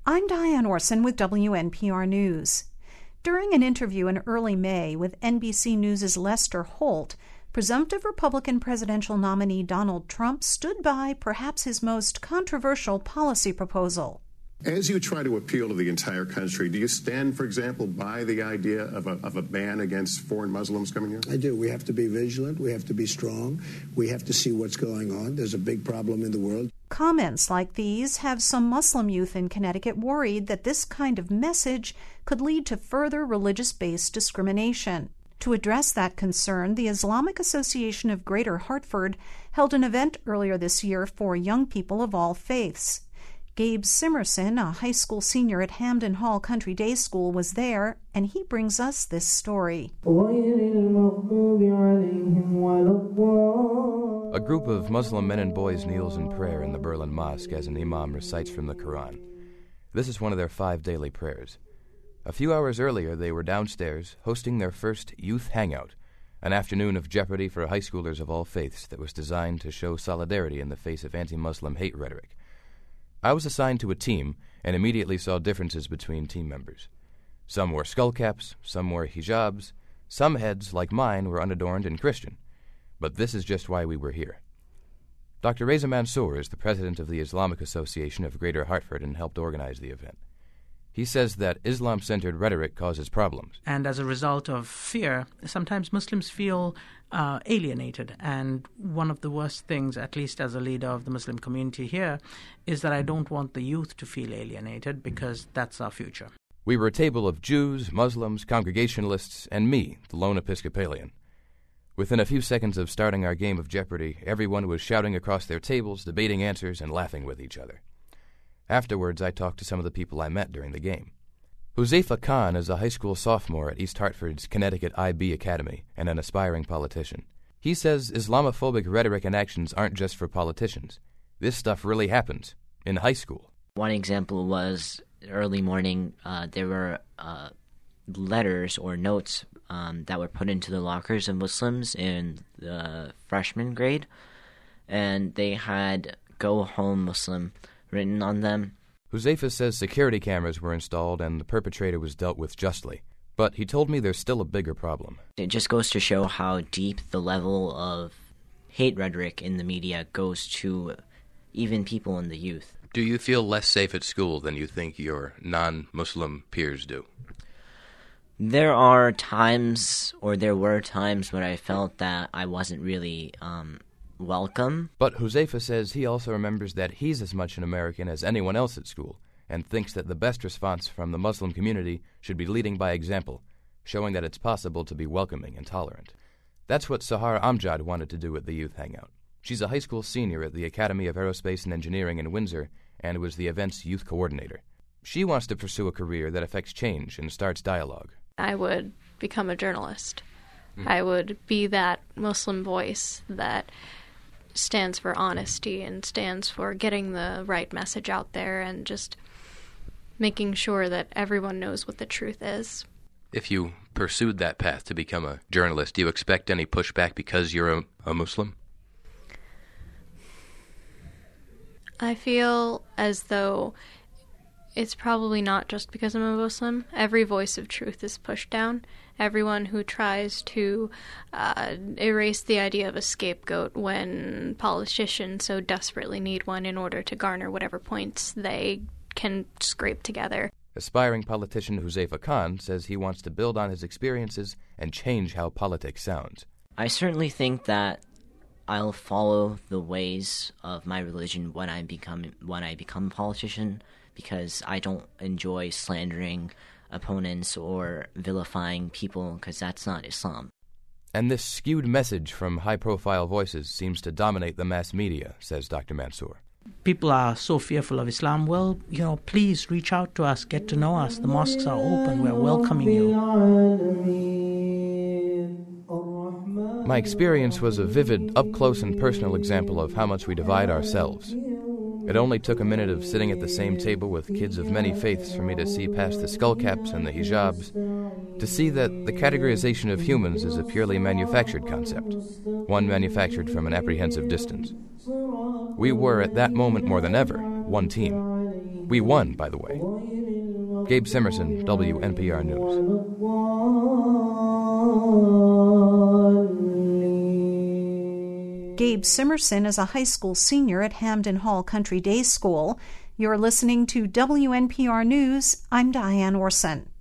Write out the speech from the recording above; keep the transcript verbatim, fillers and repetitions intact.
I'm Diane Orson with W N P R News. During an interview in early May with N B C News' Lester Holt, presumptive Republican presidential nominee Donald Trump stood by perhaps his most controversial policy proposal. As you try to appeal to the entire country, do you stand, for example, by the idea of a, of a ban against foreign Muslims coming here? I do. We have to be vigilant. We have to be strong. We have to see what's going on. There's a big problem in the world. Comments like these have some Muslim youth in Connecticut worried that this kind of message could lead to further religious-based discrimination. To address that concern, the Islamic Association of Greater Hartford held an event earlier this year for young people of all faiths. Gabe Simerson, a high school senior at Hamden Hall Country Day School, was there, and he brings us this story. A group of Muslim men and boys kneels in prayer in the Berlin Mosque as an imam recites from the Quran. This is one of their five daily prayers. A few hours earlier, they were downstairs hosting their first youth hangout, an afternoon of jeopardy for high schoolers of all faiths that was designed to show solidarity in the face of anti-Muslim hate rhetoric. I was assigned to a team and immediately saw differences between team members. Some wore skullcaps, some wore hijabs, some heads, like mine, were unadorned and Christian. But this is just why we were here. Doctor Reza Mansour is the president of the Islamic Association of Greater Hartford and helped organize the event. He says that Islam-centered rhetoric causes problems. And as a result of fear, sometimes Muslims feel uh, alienated. And one of the worst things, at least as a leader of the Muslim community here, is that I don't want the youth to feel alienated because that's our future. We were a table of Jews, Muslims, Congregationalists, and me, the lone Episcopalian. Within a few seconds of starting our game of Jeopardy, everyone was shouting across their tables, debating answers, and laughing with each other. Afterwards, I talked to some of the people I met during the game. Huzaifa Khan is a high school sophomore at East Hartford's Connecticut I B Academy and an aspiring politician. He says Islamophobic rhetoric and actions aren't just for politicians. This stuff really happens in high school. One example was early morning, uh, there were uh, letters or notes um, that were put into the lockers of Muslims in the freshman grade, and they had "Go Home Muslim" written on them. Huzaifa says security cameras were installed and the perpetrator was dealt with justly. But he told me there's still a bigger problem. It just goes to show how deep the level of hate rhetoric in the media goes to even people in the youth. Do you feel less safe at school than you think your non-Muslim peers do? There are times, or there were times, when I felt that I wasn't really um, welcome. But Huzaifa says he also remembers that he's as much an American as anyone else at school and thinks that the best response from the Muslim community should be leading by example, showing that it's possible to be welcoming and tolerant. That's what Sahar Amjad wanted to do at the Youth Hangout. She's a high school senior at the Academy of Aerospace and Engineering in Windsor and was the event's youth coordinator. She wants to pursue a career that affects change and starts dialogue. I would become a journalist. Mm. I would be that Muslim voice that stands for honesty and stands for getting the right message out there and just making sure that everyone knows what the truth is. If you pursued that path to become a journalist, do you expect any pushback because you're a, a Muslim? I feel as though it's probably not just because I'm a Muslim. Every voice of truth is pushed down. Everyone who tries to uh, erase the idea of a scapegoat when politicians so desperately need one in order to garner whatever points they can scrape together. Aspiring politician Huzaifa Khan says he wants to build on his experiences and change how politics sounds. I certainly think that I'll follow the ways of my religion when I become when I become a politician, because I don't enjoy slandering opponents or vilifying people, because that's not Islam. And this skewed message from high-profile voices seems to dominate the mass media, says Doctor Mansour. People are so fearful of Islam. Well, you know, please reach out to us, get to know us. The mosques are open. We're welcoming you. My experience was a vivid, up-close and personal example of how much we divide ourselves. It only took a minute of sitting at the same table with kids of many faiths for me to see past the skullcaps and the hijabs, to see that the categorization of humans is a purely manufactured concept, one manufactured from an apprehensive distance. We were, at that moment more than ever, one team. We won, by the way. Gabe Simerson, W N P R News. Gabe Simerson is a high school senior at Hamden Hall Country Day School. You're listening to W N P R News. I'm Diane Orson.